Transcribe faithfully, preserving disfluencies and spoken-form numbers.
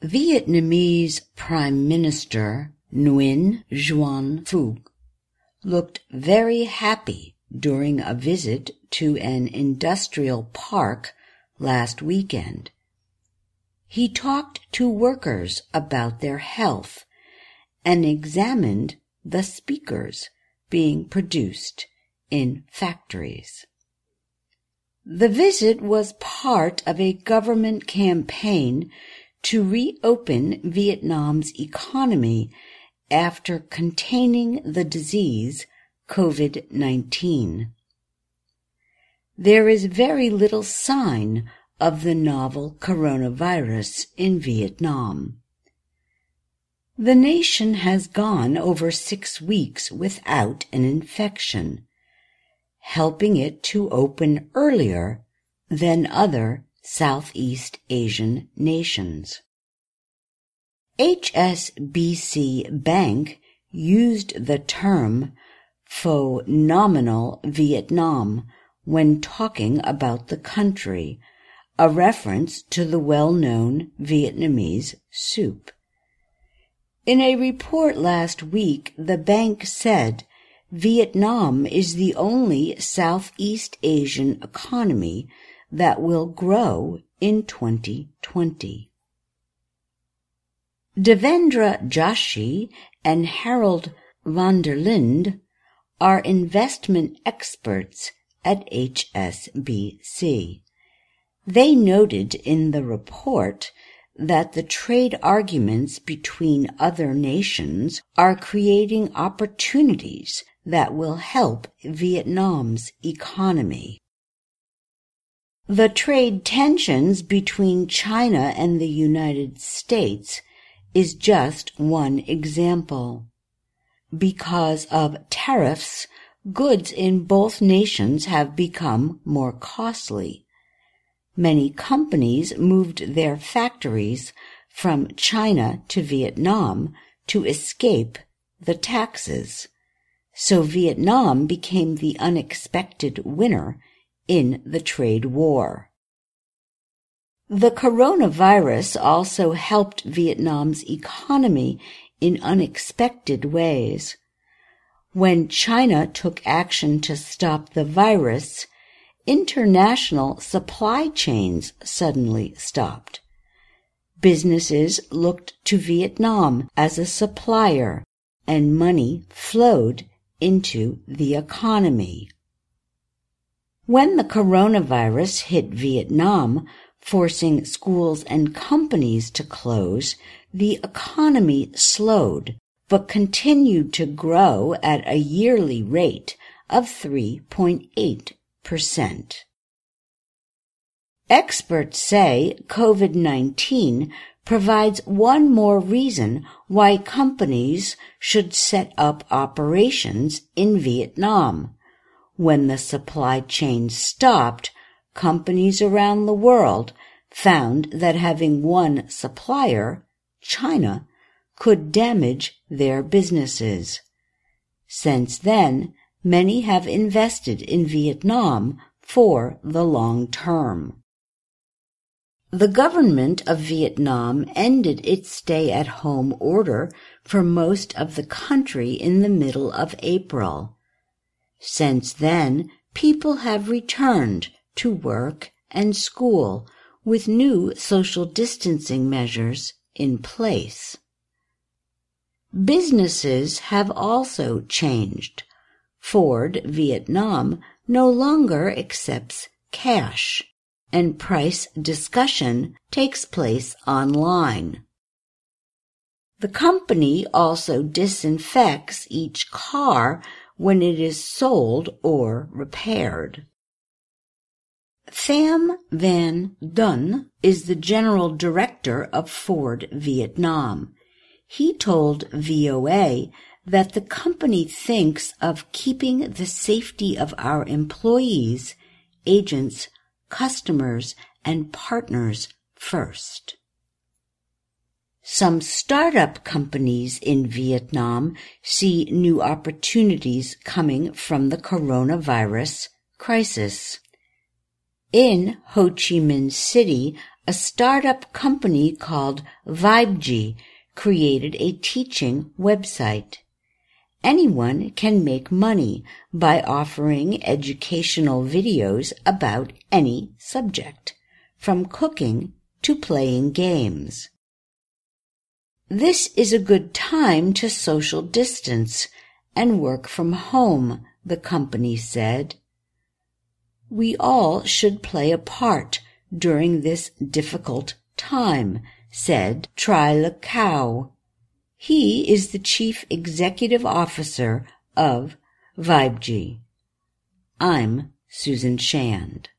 Vietnamese Prime Minister Nguyen Xuan Phuc looked very happy during a visit to an industrial park last weekend. He talked to workers about their health and examined the speakers being produced in factories. The visit was part of a government campaign to reopen Vietnam's economy after containing the disease COVID nineteen. There is very little sign of the novel coronavirus in Vietnam. The nation has gone over six weeks without an infection, helping it to open earlier than other Southeast Asian nations. H S B C Bank used the term phenomenal Vietnam when talking about the country, a reference to the well-known Vietnamese soup. In a report last week, the bank said Vietnam is the only Southeast Asian economy that will grow in twenty twenty. Devendra Joshi and Harold van der Linde are investment experts at H S B C. They noted in the report that the trade arguments between other nations are creating opportunities that will help Vietnam's economy. The trade tensions between China and the United States is just one example. Because of tariffs, goods in both nations have become more costly. Many companies moved their factories from China to Vietnam to escape the taxes, so Vietnam became the unexpected winner in the trade war. The coronavirus also helped Vietnam's economy in unexpected ways. When China took action to stop the virus, international supply chains suddenly stopped. Businesses looked to Vietnam as a supplier, and money flowed into the economy. When the coronavirus hit Vietnam, forcing schools and companies to close, the economy slowed, but continued to grow at a yearly rate of three point eight percent. Experts say COVID nineteen provides one more reason why companies should set up operations in Vietnam. When the supply chain stopped, companies around the world found that having one supplier, China, could damage their businesses. Since then, many have invested in Vietnam for the long term. The government of Vietnam ended its stay-at-home order for most of the country in the middle of April. Since then, people have returned to work and school with new social distancing measures in place. Businesses have also changed. Ford Vietnam no longer accepts cash, and price discussion takes place online. The company also disinfects each car when it is sold or repaired. Pham Van Dun is the general director of Ford Vietnam. He told V O A that the company thinks of keeping the safety of our employees, agents, customers, and partners first. Some startup companies in Vietnam see new opportunities coming from the coronavirus crisis. In Ho Chi Minh City, a startup company called Vibegee created a teaching website. Anyone can make money by offering educational videos about any subject, from cooking to playing games. This is a good time to social distance and work from home, the company said. We all should play a part during this difficult time, said Tri Lacau. He is the Chief Executive Officer of Vibegee. I'm Susan Shand.